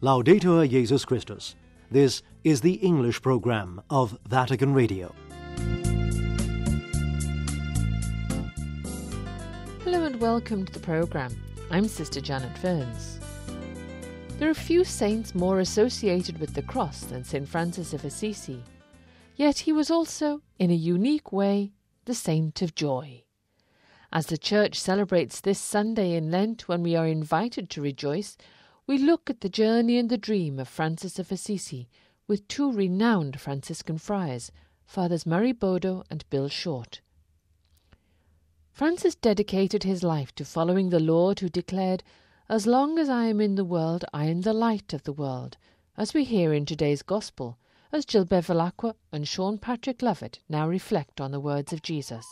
Laudetur Jesus Christus. This is the English program of Vatican Radio. Hello and welcome to the programme. I'm Sister Janet Ferns. There are few saints more associated with the cross than St. Francis of Assisi, yet he was also, in a unique way, the saint of joy. As the Church celebrates this Sunday in Lent, when we are invited to rejoice, we look at the journey and the dream of Francis of Assisi with two renowned Franciscan friars, Fathers Murray Bodo and Bill Short. Francis dedicated his life to following the Lord, who declared, "As long as I am in the world, I am the light of the world," as we hear in today's Gospel, as Jill Bevilacqua and Sean Patrick Lovett now reflect on the words of Jesus.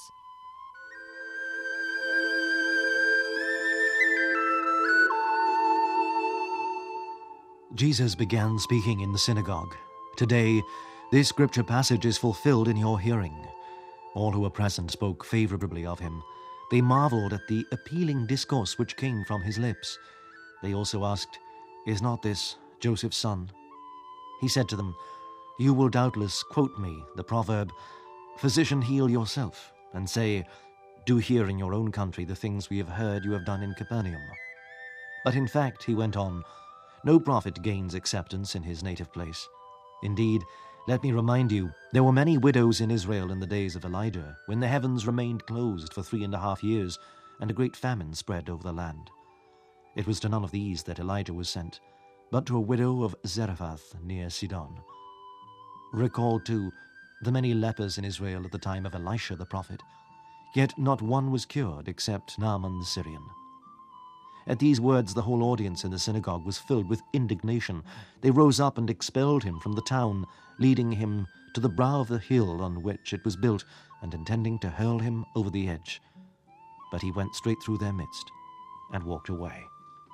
Jesus began speaking in the synagogue. Today, this scripture passage is fulfilled in your hearing. All who were present spoke favorably of him. They marveled at the appealing discourse which came from his lips. They also asked, "Is not this Joseph's son?" He said to them, "You will doubtless quote me the proverb, 'Physician, heal yourself,' and say, 'Do here in your own country the things we have heard you have done in Capernaum.' But in fact," he went on, "no prophet gains acceptance in his native place. Indeed, let me remind you, there were many widows in Israel in the days of Elijah, when the heavens remained closed for 3.5 years, and a great famine spread over the land. It was to none of these that Elijah was sent, but to a widow of Zarephath near Sidon. Recall, too, the many lepers in Israel at the time of Elisha the prophet, yet not one was cured except Naaman the Syrian." At these words, the whole audience in the synagogue was filled with indignation. They rose up and expelled him from the town, leading him to the brow of the hill on which it was built, and intending to hurl him over the edge. But he went straight through their midst and walked away.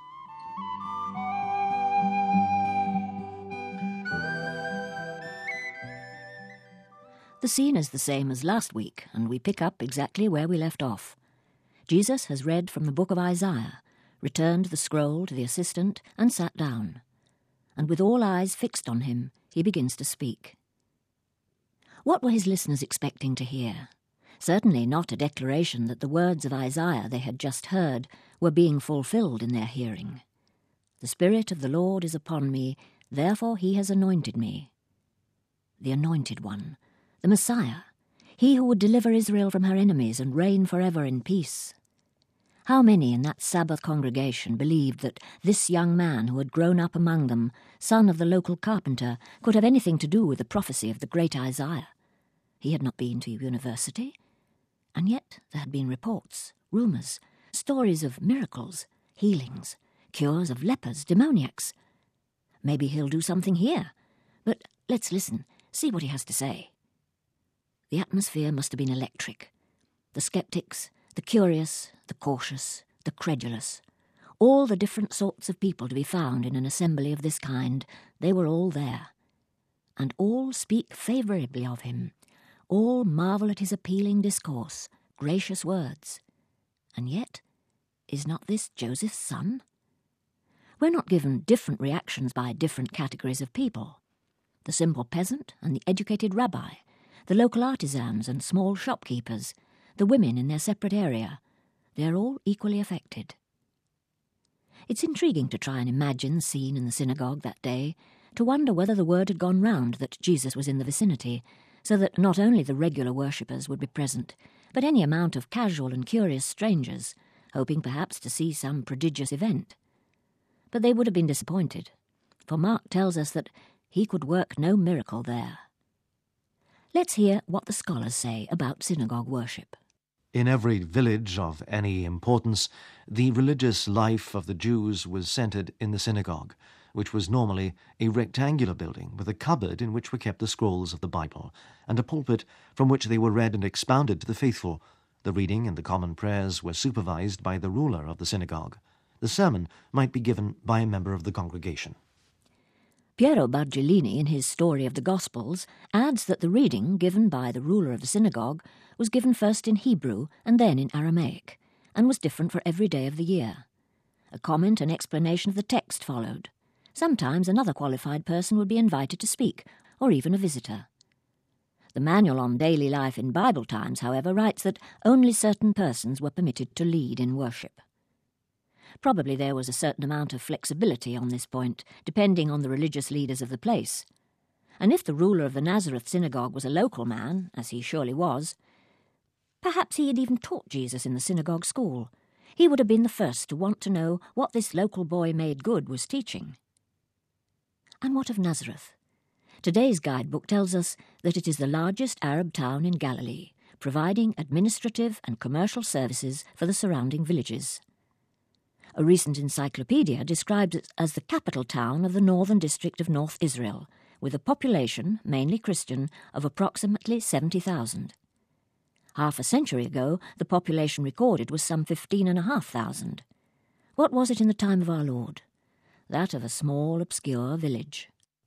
The scene is the same as last week, and we pick up exactly where we left off. Jesus has read from the book of Isaiah, returned the scroll to the assistant, and sat down. And with all eyes fixed on him, he begins to speak. What were his listeners expecting to hear? Certainly not a declaration that the words of Isaiah they had just heard were being fulfilled in their hearing. "The Spirit of the Lord is upon me, therefore he has anointed me." The Anointed One, the Messiah, he who would deliver Israel from her enemies and reign forever in peace. How many in that Sabbath congregation believed that this young man who had grown up among them, son of the local carpenter, could have anything to do with the prophecy of the great Isaiah? He had not been to university, and yet there had been reports, rumours, stories of miracles, healings, cures of lepers, demoniacs. Maybe he'll do something here, but let's listen, see what he has to say. The atmosphere must have been electric. The skeptics, the curious, the cautious, the credulous, all the different sorts of people to be found in an assembly of this kind, they were all there. And all speak favourably of him, all marvel at his appealing discourse, gracious words. And yet, is not this Joseph's son? We're not given different reactions by different categories of people. The simple peasant and the educated rabbi, the local artisans and small shopkeepers, the women in their separate area, they're all equally affected. It's intriguing to try and imagine the scene in the synagogue that day, to wonder whether the word had gone round that Jesus was in the vicinity, so that not only the regular worshippers would be present, but any amount of casual and curious strangers, hoping perhaps to see some prodigious event. But they would have been disappointed, for Mark tells us that he could work no miracle there. Let's hear what the scholars say about synagogue worship. In every village of any importance, the religious life of the Jews was centered in the synagogue, which was normally a rectangular building with a cupboard in which were kept the scrolls of the Bible, and a pulpit from which they were read and expounded to the faithful. The reading and the common prayers were supervised by the ruler of the synagogue. The sermon might be given by a member of the congregation. Piero Bargellini, in his Story of the Gospels, adds that the reading given by the ruler of the synagogue was given first in Hebrew and then in Aramaic, and was different for every day of the year. A comment and explanation of the text followed. Sometimes another qualified person would be invited to speak, or even a visitor. The Manual on Daily Life in Bible Times, however, writes that only certain persons were permitted to lead in worship. Probably there was a certain amount of flexibility on this point, depending on the religious leaders of the place. And if the ruler of the Nazareth synagogue was a local man, as he surely was, perhaps he had even taught Jesus in the synagogue school. He would have been the first to want to know what this local boy made good was teaching. And what of Nazareth? Today's guidebook tells us that it is the largest Arab town in Galilee, providing administrative and commercial services for the surrounding villages. A recent encyclopedia describes it as the capital town of the northern district of North Israel, with a population, mainly Christian, of approximately 70,000. Half a century ago, the population recorded was some 15,500. What was it in the time of our Lord? That of a small, obscure village.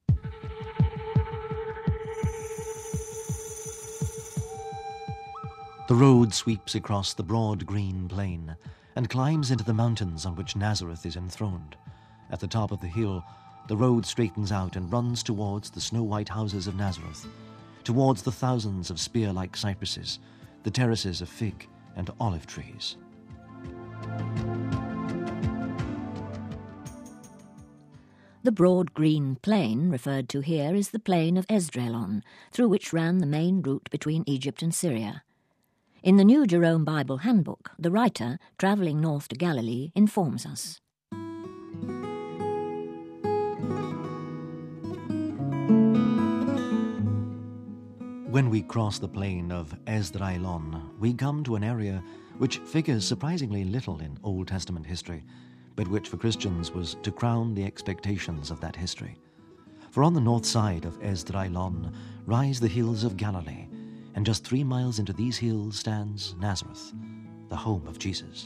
The road sweeps across the broad green plain and climbs into the mountains on which Nazareth is enthroned. At the top of the hill, the road straightens out and runs towards the snow-white houses of Nazareth, towards the thousands of spear-like cypresses, the terraces of fig and olive trees. The broad green plain referred to here is the plain of Esdraelon, through which ran the main route between Egypt and Syria. In the New Jerome Bible Handbook, the writer, travelling north to Galilee, informs us. When we cross the plain of Esdraelon, we come to an area which figures surprisingly little in Old Testament history, but which for Christians was to crown the expectations of that history. For on the north side of Esdraelon rise the hills of Galilee, and just 3 miles into these hills stands Nazareth, the home of Jesus.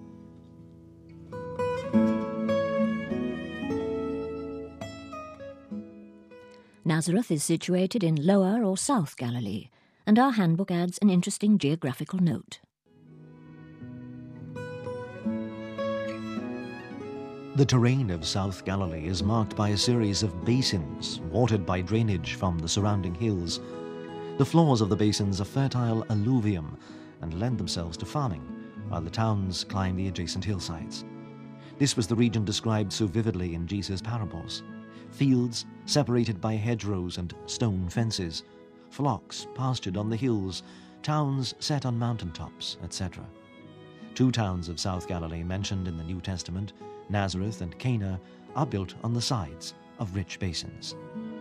Nazareth is situated in Lower or South Galilee, and our handbook adds an interesting geographical note. The terrain of South Galilee is marked by a series of basins, watered by drainage from the surrounding hills. The floors of the basins are fertile alluvium and lend themselves to farming, while the towns climb the adjacent hillsides. This was the region described so vividly in Jesus' parables. Fields separated by hedgerows and stone fences, flocks pastured on the hills, towns set on mountaintops, etc. 2 towns of South Galilee mentioned in the New Testament, Nazareth and Cana, are built on the sides of rich basins.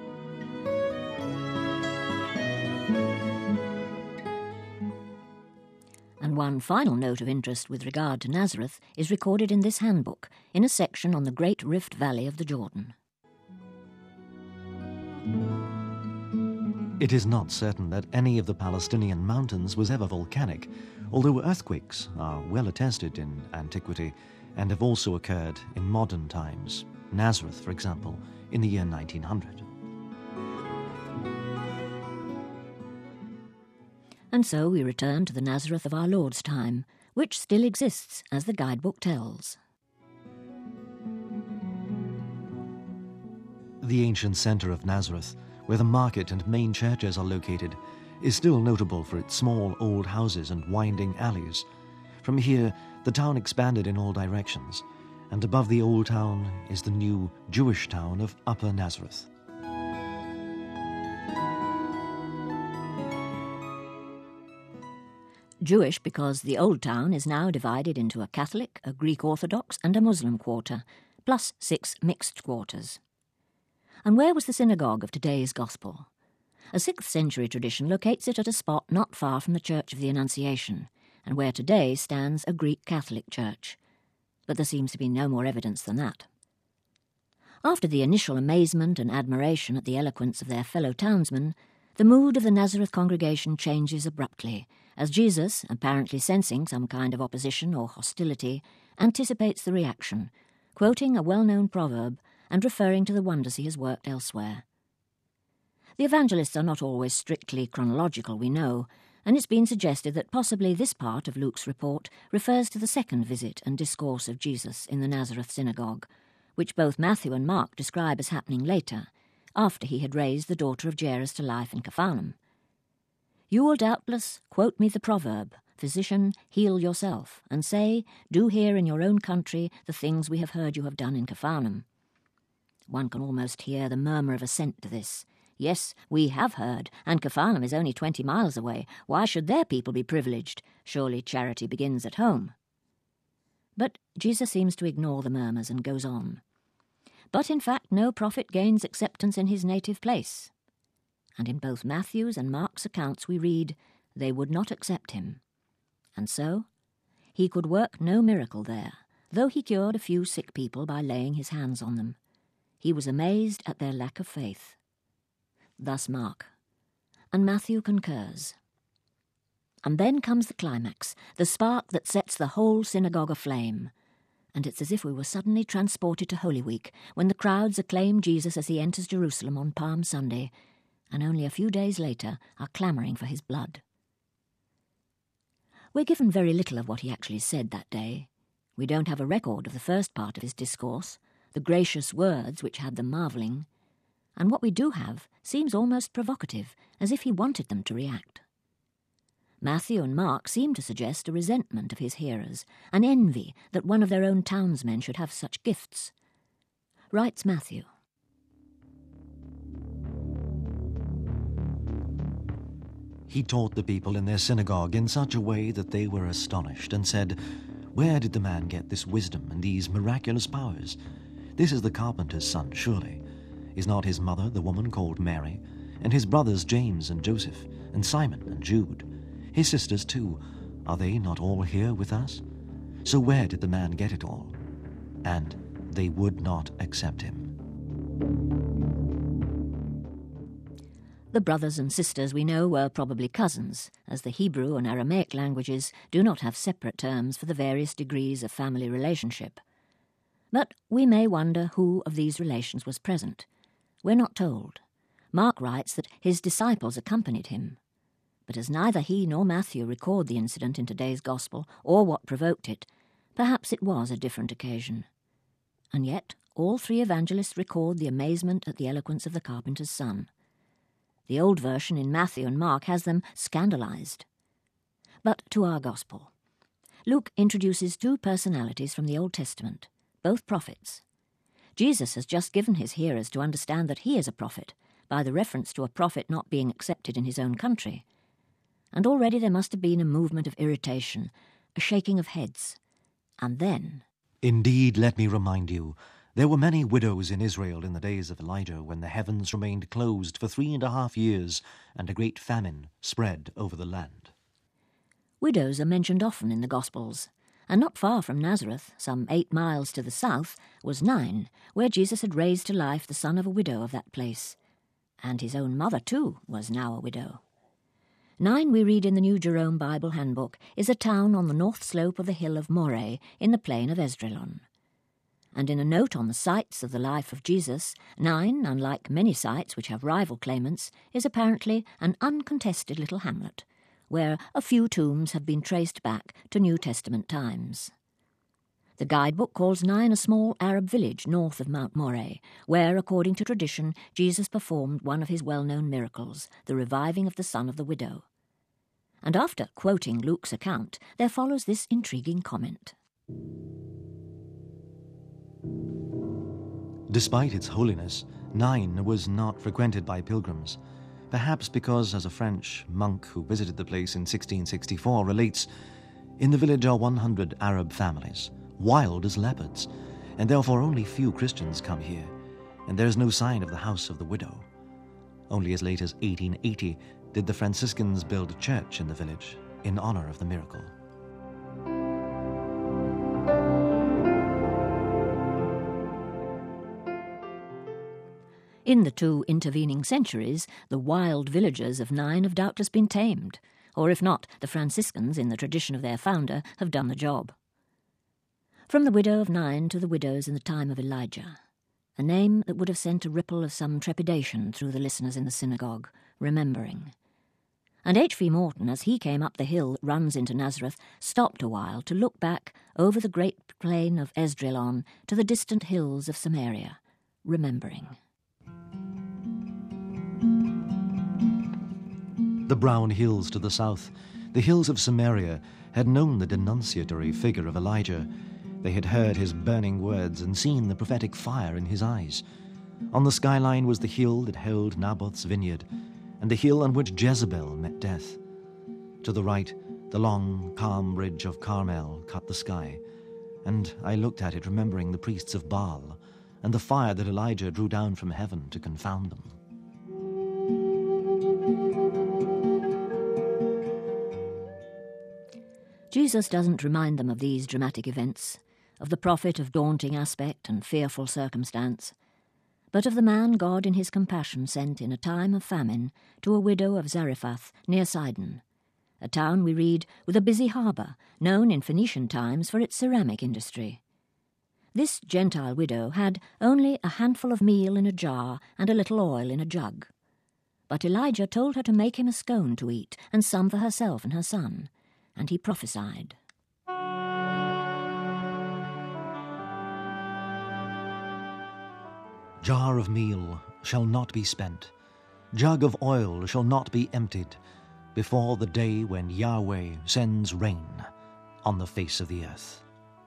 And one final note of interest with regard to Nazareth is recorded in this handbook, in a section on the Great Rift Valley of the Jordan. It is not certain that any of the Palestinian mountains was ever volcanic, although earthquakes are well attested in antiquity and have also occurred in modern times. Nazareth, for example, in the year 1900. And so we return to the Nazareth of our Lord's time, which still exists, as the guidebook tells. The ancient centre of Nazareth, where the market and main churches are located, is still notable for its small old houses and winding alleys. From here, the town expanded in all directions, and above the old town is the new Jewish town of Upper Nazareth. Jewish because the old town is now divided into a Catholic, a Greek Orthodox and a Muslim quarter, plus 6 mixed quarters. And where was the synagogue of today's gospel? A 6th century tradition locates it at a spot not far from the Church of the Annunciation, and where today stands a Greek Catholic church. But there seems to be no more evidence than that. After the initial amazement and admiration at the eloquence of their fellow townsmen, the mood of the Nazareth congregation changes abruptly, as Jesus, apparently sensing some kind of opposition or hostility, anticipates the reaction, quoting a well-known proverb and referring to the wonders he has worked elsewhere. The evangelists are not always strictly chronological, we know, and it's been suggested that possibly this part of Luke's report refers to the second visit and discourse of Jesus in the Nazareth synagogue, which both Matthew and Mark describe as happening later, after he had raised the daughter of Jairus to life in Capharnaum. You will doubtless quote me the proverb, "Physician, heal yourself," and say, "Do here in your own country the things we have heard you have done in Capharnaum." One can almost hear the murmur of assent to this. Yes, we have heard, and Capharnaum is only 20 miles away. Why should their people be privileged? Surely charity begins at home. But Jesus seems to ignore the murmurs and goes on. But in fact no prophet gains acceptance in his native place. And in both Matthew's and Mark's accounts we read, they would not accept him. And so, he could work no miracle there, though he cured a few sick people by laying his hands on them. He was amazed at their lack of faith. Thus Mark. And Matthew concurs. And then comes the climax, the spark that sets the whole synagogue aflame. And it's as if we were suddenly transported to Holy Week, when the crowds acclaim Jesus as he enters Jerusalem on Palm Sunday, and only a few days later are clamouring for his blood. We're given very little of what he actually said that day. We don't have a record of the first part of his discourse, the gracious words which had them marvelling, and what we do have seems almost provocative, as if he wanted them to react. Matthew and Mark seem to suggest a resentment of his hearers, an envy that one of their own townsmen should have such gifts. Writes Matthew, He taught the people in their synagogue in such a way that they were astonished, and said, "Where did the man get this wisdom and these miraculous powers? This is the carpenter's son, surely. Is not his mother the woman called Mary, and his brothers James and Joseph, and Simon and Jude? His sisters too, are they not all here with us? So where did the man get it all?" And they would not accept him. The brothers and sisters we know were probably cousins, as the Hebrew and Aramaic languages do not have separate terms for the various degrees of family relationship. But we may wonder who of these relations was present. We're not told. Mark writes that his disciples accompanied him. But as neither he nor Matthew record the incident in today's Gospel or what provoked it, perhaps it was a different occasion. And yet all three evangelists record the amazement at the eloquence of the carpenter's son. The old version in Matthew and Mark has them scandalized. But to our Gospel. Luke introduces two personalities from the Old Testament, both prophets. Jesus has just given his hearers to understand that he is a prophet, by the reference to a prophet not being accepted in his own country. And already there must have been a movement of irritation, a shaking of heads. And then, "Indeed, let me remind you, there were many widows in Israel in the days of Elijah, when the heavens remained closed for 3.5 years, and a great famine spread over the land." widows are mentioned often in the Gospels, and not far from Nazareth, some 8 miles to the south, was Nain, where Jesus had raised to life the son of a widow of that place. And his own mother, too, was now a widow. Nain, we read in the New Jerome Bible Handbook, is a town on the north slope of the hill of Moreh in the plain of Esdraelon. And in a note on the sites of the life of Jesus, Nain, unlike many sites which have rival claimants, is apparently an uncontested little hamlet, where a few tombs have been traced back to New Testament times. The guidebook calls Nain a small Arab village north of Mount Moreh, where, according to tradition, Jesus performed one of his well-known miracles, the reviving of the son of the widow. And after quoting Luke's account, there follows this intriguing comment. Despite its holiness, Nain was not frequented by pilgrims, perhaps because, as a French monk who visited the place in 1664 relates, "In the village are 100 Arab families, wild as leopards, and therefore only few Christians come here, and there is no sign of the house of the widow. Only as late as 1880 did the Franciscans build a church in the village in honor of the miracle." In the 2 intervening centuries, the wild villagers of Nain have doubtless been tamed, or if not, the Franciscans, in the tradition of their founder, have done the job. From the widow of Nain to the widows in the time of Elijah, a name that would have sent a ripple of some trepidation through the listeners in the synagogue, remembering. And H.V. Morton, as he came up the hill that runs into Nazareth, stopped a while to look back over the great plain of Esdraelon to the distant hills of Samaria, remembering. The brown hills to the south, the hills of Samaria, had known the denunciatory figure of Elijah. They had heard his burning words and seen the prophetic fire in his eyes. On the skyline was the hill that held Naboth's vineyard, and the hill on which Jezebel met death. To the right, the long, calm ridge of Carmel cut the sky, and I looked at it remembering the priests of Baal and the fire that Elijah drew down from heaven to confound them. Jesus doesn't remind them of these dramatic events, of the prophet of daunting aspect and fearful circumstance, but of the man God in his compassion sent in a time of famine to a widow of Zarephath near Sidon, a town, we read, with a busy harbour, known in Phoenician times for its ceramic industry. This Gentile widow had only a handful of meal in a jar and a little oil in a jug. But Elijah told her to make him a scone to eat, and some for herself and her son, and he prophesied. Jar of meal shall not be spent, jug of oil shall not be emptied, before the day when Yahweh sends rain on the face of the earth.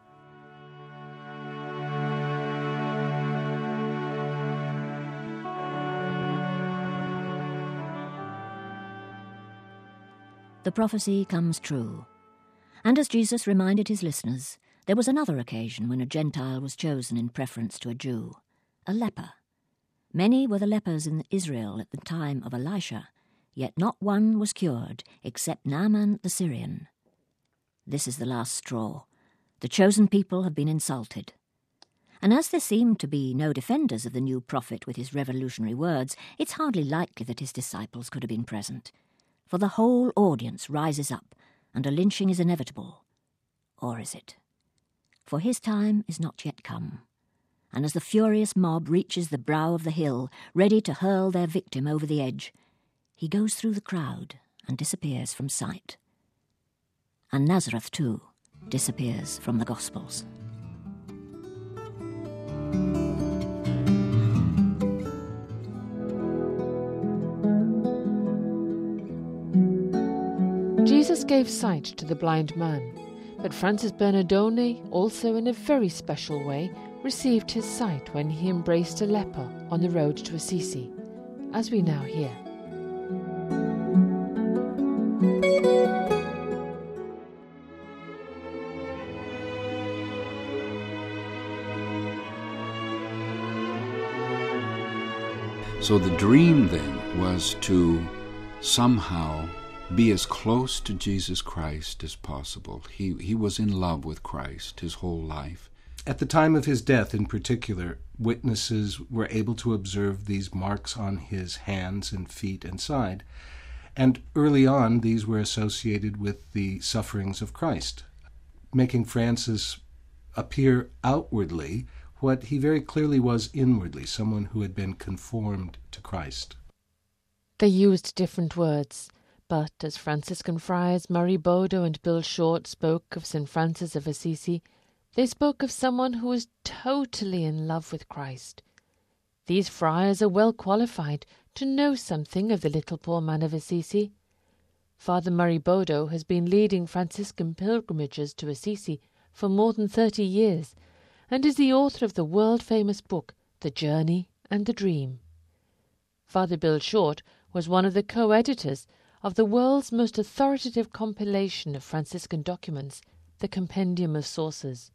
The prophecy comes true. And as Jesus reminded his listeners, there was another occasion when a Gentile was chosen in preference to a Jew, a leper. Many were the lepers in Israel at the time of Elisha, yet not one was cured except Naaman the Syrian. This is the last straw. The chosen people have been insulted. And as there seemed to be no defenders of the new prophet with his revolutionary words, it's hardly likely that his disciples could have been present. For the whole audience rises up, and a lynching is inevitable. Or is it? For his time is not yet come. And as the furious mob reaches the brow of the hill, ready to hurl their victim over the edge, he goes through the crowd and disappears from sight. And Nazareth, too, disappears from the Gospels. Jesus gave sight to the blind man, but Francis Bernardone also in a very special way received his sight when he embraced a leper on the road to Assisi, as we now hear. So the dream then was to somehow be as close to Jesus Christ as possible. He was in love with Christ his whole life. At the time of his death in particular, witnesses were able to observe these marks on his hands and feet and side. And early on, these were associated with the sufferings of Christ, making Francis appear outwardly what he very clearly was inwardly, someone who had been conformed to Christ. They used different words, but as Franciscan friars Murray Bodo and Bill Short spoke of St. Francis of Assisi, they spoke of someone who was totally in love with Christ. These friars are well qualified to know something of the little poor man of Assisi. Father Murray Bodo has been leading Franciscan pilgrimages to Assisi for more than 30 years, and is the author of the world-famous book, The Journey and the Dream. Father Bill Short was one of the co-editors of the world's most authoritative compilation of Franciscan documents, the Compendium of Sources.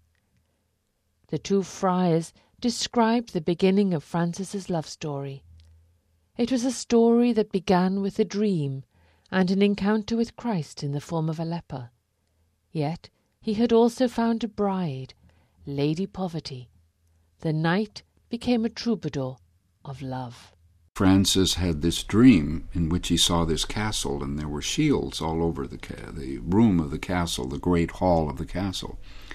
The two friars described the beginning of Francis's love story. It was a story that began with a dream and an encounter with Christ in the form of a leper. Yet he had also found a bride, Lady Poverty. The knight became a troubadour of love. Francis had this dream in which he saw this castle, and there were shields all over the room of the castle, the great hall of the castle.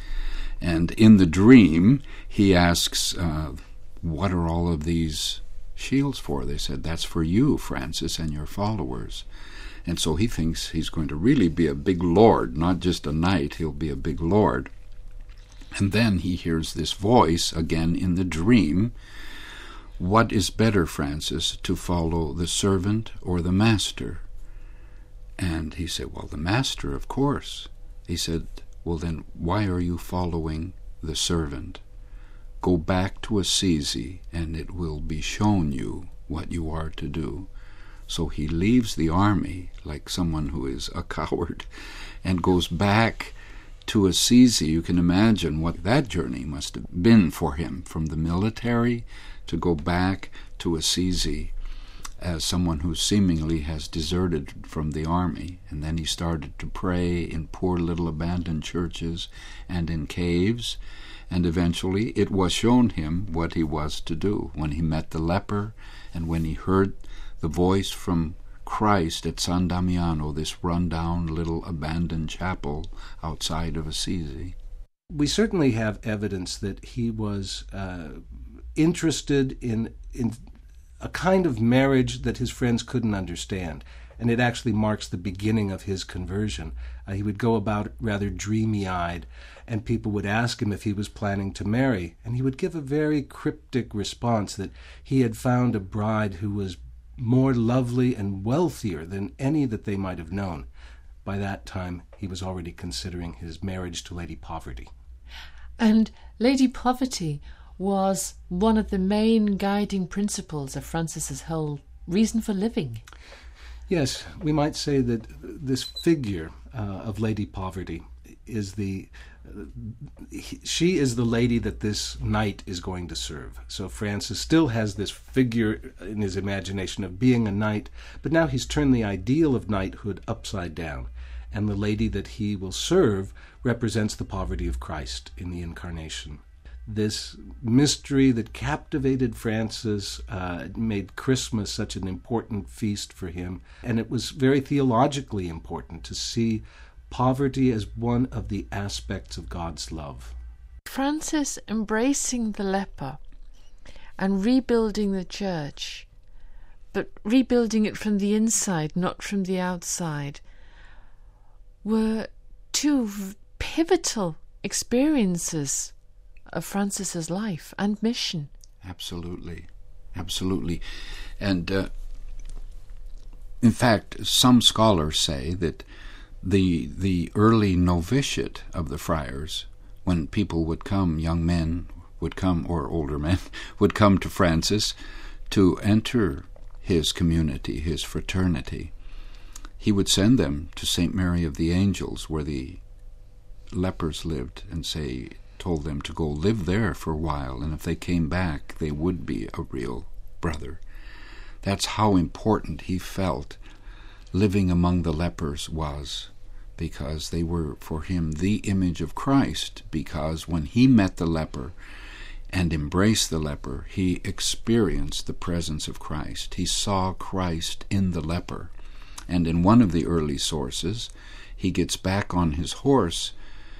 And in the dream, he asks, what are all of these shields for? They said, that's for you, Francis, and your followers. And so he thinks he's going to really be a big lord, not just a knight, he'll be a big lord. And then he hears this voice again in the dream. What is better, Francis, to follow the servant or the master? And he said, well, the master, of course. He said, well, then why are you following the servant? Go back to Assisi, and it will be shown you what you are to do. So he leaves the army like someone who is a coward and goes back to Assisi. You can imagine what that journey must have been for him, from the military to go back to Assisi as someone who seemingly has deserted from the army. And then he started to pray in poor little abandoned churches and in caves, and eventually it was shown him what he was to do when he met the leper and when he heard the voice from Christ at San Damiano, this run-down little abandoned chapel outside of Assisi. We certainly have evidence that he was interested in a kind of marriage that his friends couldn't understand, and it actually marks the beginning of his conversion. He would go about rather dreamy-eyed, and people would ask him if he was planning to marry, and he would give a very cryptic response that he had found a bride who was more lovely and wealthier than any that they might have known. By that time, he was already considering his marriage to Lady Poverty. And Lady Poverty was one of the main guiding principles of Francis's whole reason for living. Yes, we might say that this figure of Lady Poverty is she is the lady that this knight is going to serve. So Francis still has this figure in his imagination of being a knight, but now he's turned the ideal of knighthood upside down, and the lady that he will serve represents the poverty of Christ in the Incarnation. This mystery that captivated Francis made Christmas such an important feast for him, and it was very theologically important to see poverty as one of the aspects of God's love. Francis embracing the leper and rebuilding the church, but rebuilding it from the inside, not from the outside, were two pivotal experiences of Francis's life and mission. Absolutely. And in fact, some scholars say that the early novitiate of the friars, when people would come, young men would come, or older men, would come to Francis to enter his community, his fraternity, he would send them to St. Mary of the Angels, where the lepers lived, and told them to go live there for a while, and if they came back, they would be a real brother. That's how important he felt living among the lepers was, because they were for him the image of Christ, because when he met the leper and embraced the leper, he experienced the presence of Christ. He saw Christ in the leper. And in one of the early sources, he gets back on his horse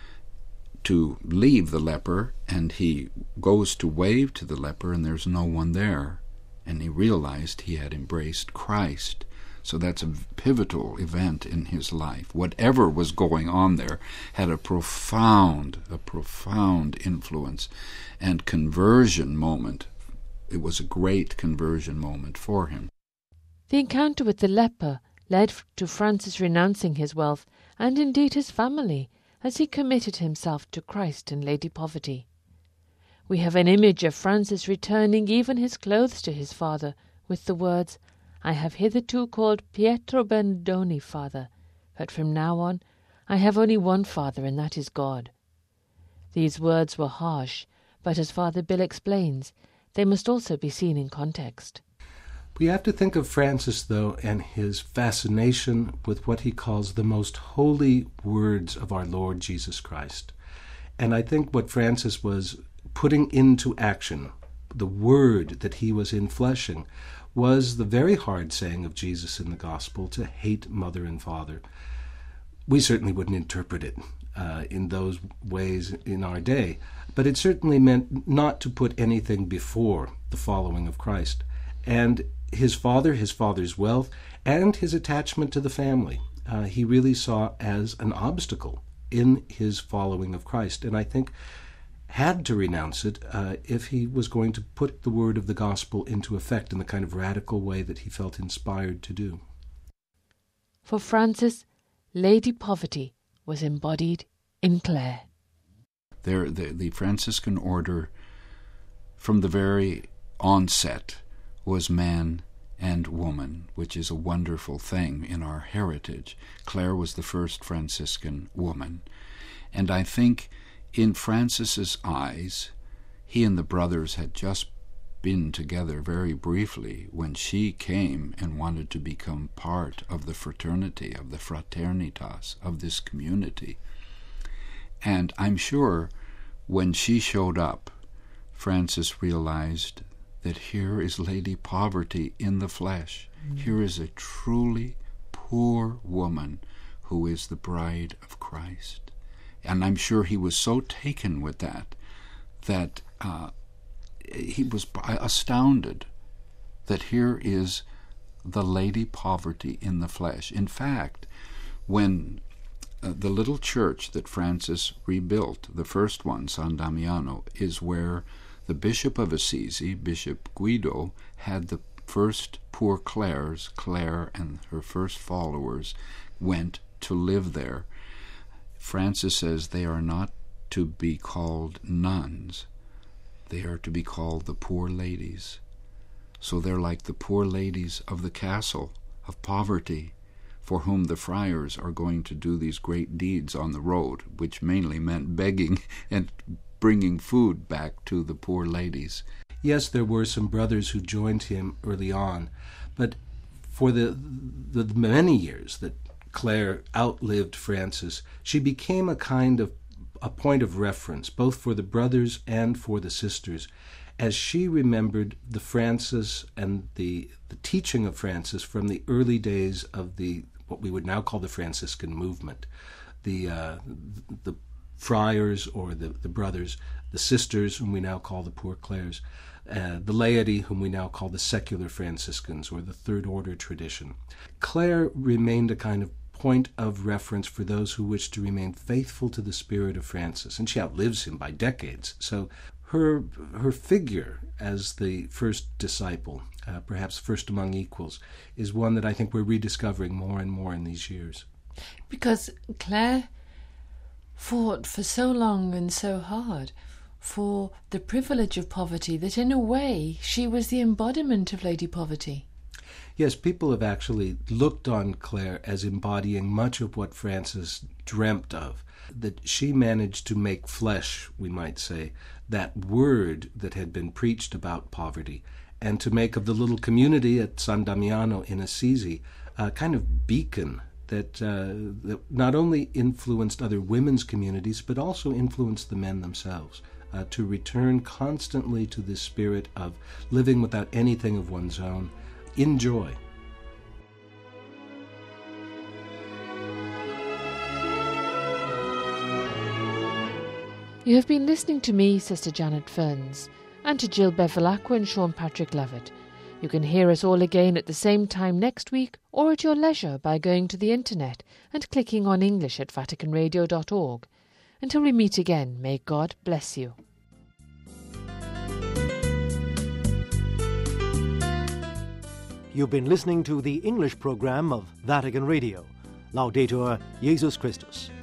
to leave the leper, and he goes to wave to the leper, and there's no one there. And he realized he had embraced Christ. So that's a pivotal event in his life. Whatever was going on there had a profound influence and conversion moment. It was a great conversion moment for him. The encounter with the leper led to Francis renouncing his wealth and indeed his family as he committed himself to Christ and Lady Poverty. We have an image of Francis returning even his clothes to his father with the words, "I have hitherto called Pietro Bernardoni Father, but from now on I have only one Father, and that is God." These words were harsh, but as Father Bill explains, they must also be seen in context. We have to think of Francis, though, and his fascination with what he calls the most holy words of our Lord Jesus Christ. And I think what Francis was putting into action, the word that he was infleshing, was the very hard saying of Jesus in the Gospel to hate mother and father. We certainly wouldn't interpret it in those ways in our day, but it certainly meant not to put anything before the following of Christ. And his father, his father's wealth, and his attachment to the family, he really saw as an obstacle in his following of Christ, and I think had to renounce it if he was going to put the word of the gospel into effect in the kind of radical way that he felt inspired to do. For Francis, Lady Poverty was embodied in Clare. The Franciscan order, from the very onset, was man and woman, which is a wonderful thing in our heritage. Clare was the first Franciscan woman. And I think in Francis's eyes, he and the brothers had just been together very briefly when she came and wanted to become part of the fraternity, of the fraternitas, of this community. And I'm sure when she showed up, Francis realized that here is Lady Poverty in the flesh. Here is a truly poor woman who is the bride of Christ. And I'm sure he was so taken with that he was astounded that here is the Lady Poverty in the flesh. In fact, when the little church that Francis rebuilt, the first one, San Damiano, is where the Bishop of Assisi, Bishop Guido, had the first poor Clares, Clare and her first followers, went to live there. Francis says they are not to be called nuns. They are to be called the poor ladies. So they're like the poor ladies of the castle of poverty, for whom the friars are going to do these great deeds on the road, which mainly meant begging and bringing food back to the poor ladies. Yes, there were some brothers who joined him early on, but for the many years that Clare outlived Francis, she became a point of reference, both for the brothers and for the sisters, as she remembered the Francis and the teaching of Francis from the early days of what we would now call the Franciscan movement. The friars or the brothers, the sisters, whom we now call the Poor Clares, the laity, whom we now call the secular Franciscans or the Third Order tradition. Clare remained a kind of point of reference for those who wish to remain faithful to the spirit of Francis, and she outlives him by decades. So her figure as the first disciple, perhaps first among equals, is one that I think we're rediscovering more and more in these years. Because Clare fought for so long and so hard for the privilege of poverty that in a way she was the embodiment of Lady Poverty. Yes, people have actually looked on Clare as embodying much of what Francis dreamt of, that she managed to make flesh, we might say, that word that had been preached about poverty, and to make of the little community at San Damiano in Assisi a kind of beacon that not only influenced other women's communities, but also influenced the men themselves, to return constantly to this spirit of living without anything of one's own, in joy. You have been listening to me, Sister Janet Ferns, and to Jill Bevilacqua and Sean Patrick Lovett. You can hear us all again at the same time next week or at your leisure by going to the internet and clicking on English at VaticanRadio.org. Until we meet again, may God bless you. You've been listening to the English program of Vatican Radio. Laudetur Jesus Christus.